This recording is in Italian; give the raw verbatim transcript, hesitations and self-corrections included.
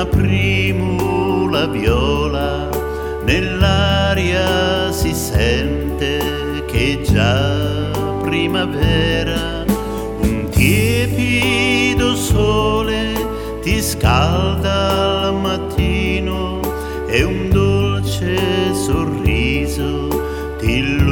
primula viola, nell'aria si sente che è già primavera. Un tiepido sole ti scalda al mattino e un dolce sorriso ti illumina